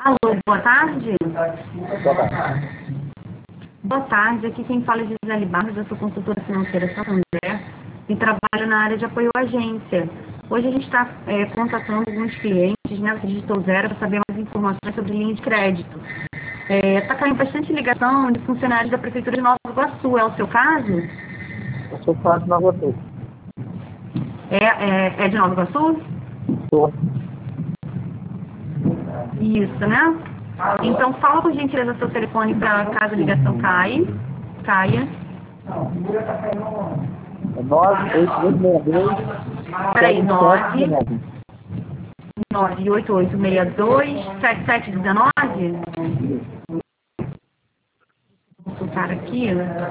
Alô, boa tarde. Boa tarde. Boa tarde, aqui quem fala é Gisele Barros, eu sou consultora financeira Santander e trabalho na área de apoio à agência. Hoje a gente está contatando alguns clientes, né, do Digital Zero, para saber mais informações sobre linha de crédito. Está caindo bastante ligação de funcionários da Prefeitura de Nova Iguaçu, é o seu caso? Eu sou Flávio Nova Iguaçu. É de Nova Iguaçu? Sou. Isso, né? Então fala por gentileza seu telefone para caso a ligação caia. É 98862 Peraí, 7719. 98862-7719. Isso. Vou consultar aqui.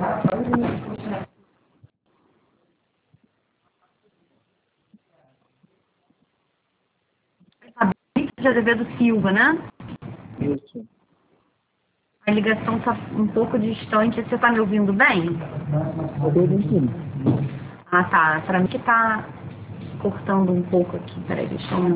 Fabrício de Azevedo Silva, né? Isso. A ligação está um pouco distante. Você está me ouvindo bem? Eu estou mentindo. Ah, tá. Para mim que tá cortando um pouco aqui. Peraí, deixa eu...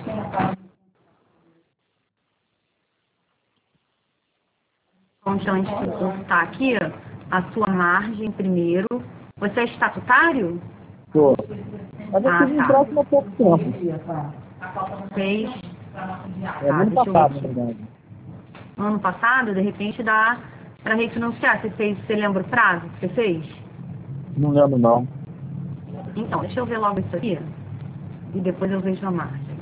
Então, antes de consultar aqui, a sua margem primeiro. Você é estatutário? Sou. Mas eu Ah, tive um tá. próximo há pouco tempo. Fez... É, no Tá, ano deixa eu passado, na ver. verdade. Ano passado, de repente, dá para refinanciar. Você lembra o prazo que você fez? Não lembro, não. Então, deixa eu ver logo isso aqui. E depois eu vejo a margem.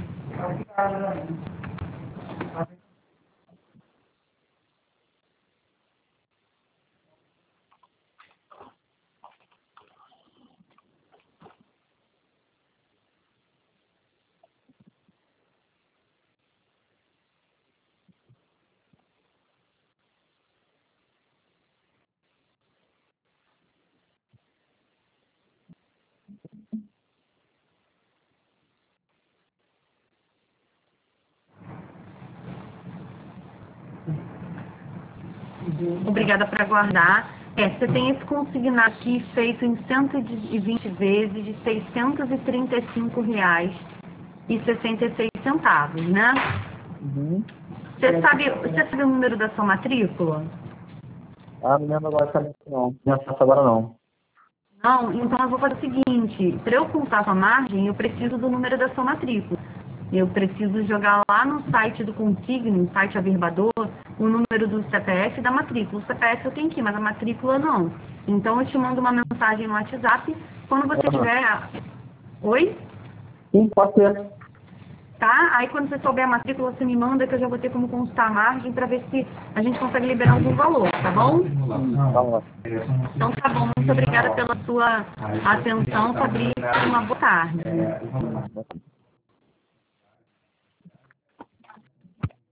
Obrigada por aguardar. Você tem esse consignado aqui feito em 120 vezes de R$ 635,66, né? Uhum. Você sabe o número da sua matrícula? Ah, não lembro agora também, não. Não acesso agora, não. Não? Então eu vou fazer o seguinte, para eu contar a sua margem, eu preciso do número da sua matrícula. Eu preciso jogar lá no site do Consignum, site averbador, o número do CPF e da matrícula. O CPF eu tenho aqui, mas a matrícula não. Então eu te mando uma mensagem no WhatsApp. Quando você Aham. tiver... Oi? Sim, pode ser. Tá? Aí quando você souber a matrícula, você me manda que eu já vou ter como consultar a margem para ver se a gente consegue liberar algum valor, tá bom? Tá ótimo. Então tá bom. Muito obrigada pela sua atenção, Fabrício. Uma boa tarde. Sim.